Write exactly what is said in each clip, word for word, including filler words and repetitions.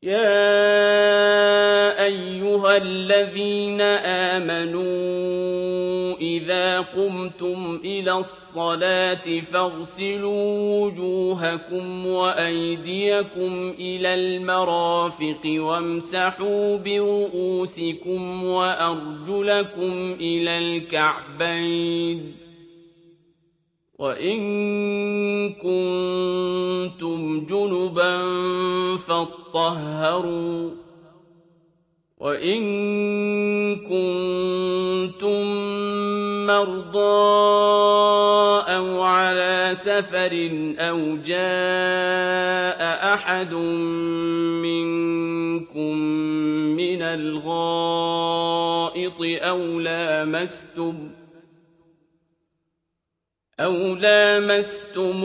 يَا أَيُّهَا الَّذِينَ آمَنُوا إِذَا قُمْتُمْ إِلَى الصَّلَاةِ فَاغْسِلُوا وُجُوهَكُمْ وَأَيْدِيَكُمْ إِلَى الْمَرَافِقِ وَامْسَحُوا بِرُءُوسِكُمْ وَأَرْجُلَكُمْ إِلَى الْكَعْبَيْنِ ۚ وَإِن كُنتُمْ جُنُبًا فَاطَّهَّرُوا ۚ وَإِن كُنتُم مَّرْضَىٰ أَوْ عَلَىٰ سَفَرٍ أَوْ جَاءَ أَحَدٌ مِّنكُم مِّنَ الْغَائِطِ أَوْ لَامَسْتُمُ أَوْ لَامَسْتُمُ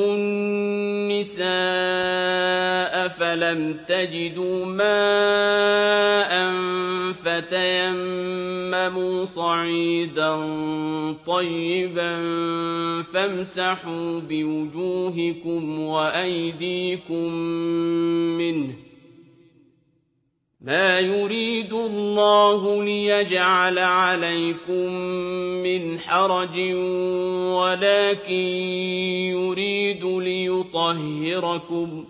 النِّسَاءَ فَلَمْ تَجِدُوا مَاءً فَتَيَمَّمُوا صَعِيدًا طَيِّبًا فَامْسَحُوا بِوُجُوهِكُمْ وَأَيْدِيكُم مِّنْهُ ۚ مَا يُرِيدُ اللَّهُ لِيَجْعَلَ عَلَيْكُم مِّنْ حَرَجٍ وَلَٰكِن يُرِيدُ لِيُطَهِّرَكُمْ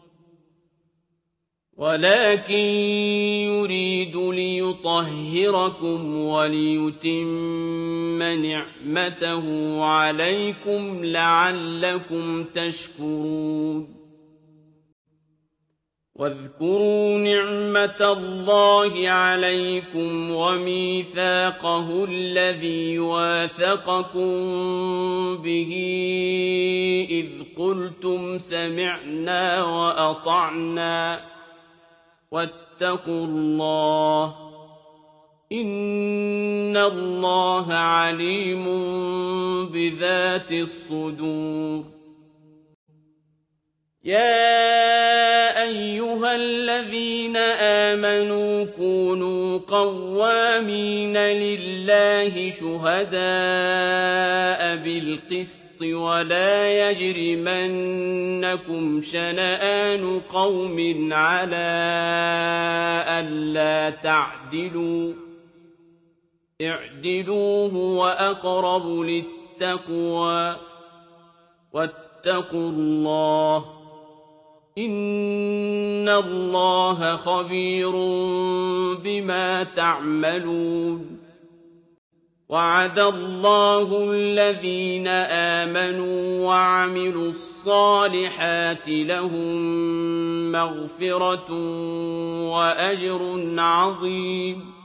وَلَٰكِن يُرِيدُ لِيُطَهِّرَكُمْ وَلِيُتِمَّ نِعْمَتَهُ عَلَيْكُمْ لَعَلَّكُمْ تَشْكُرُونَ وَاذْكُرُوا نِعْمَةَ اللَّهِ عَلَيْكُمْ وَمِيثَاقَهُ الَّذِي وَاثَقَكُم بِهِ إِذْ قُلْتُمْ سَمِعْنَا وَأَطَعْنَا ۖ وَاتَّقُوا اللَّهَ ۚ إِنَّ اللَّهَ عَلِيمٌ بِذَاتِ الصُّدُورِ يَا أَيُّهَا الَّذِينَ آمَنُوا كُونُوا قَوَّامِينَ لِلَّهِ شُهَدَاءَ بِالْقِسْطِ وَلَا يَجْرِمَنَّكُمْ شَنَآنُ قَوْمٍ عَلَىٰ أَلَّا تَعْدِلُوا ۚ اعْدِلُوا هُوَ أَقْرَبُ لِلتَّقْوَىٰ ۖ وَاتَّقُوا اللَّهَ ۚ إِنَّ اللَّهَ خَبِيرٌ بِمَا تَعْمَلُونَ وَعَدَ اللَّهُ الَّذِينَ آمَنُوا وَعَمِلُوا الصَّالِحَاتِ لَهُم مَّغْفِرَةٌ وَأَجْرٌ عَظِيمٌ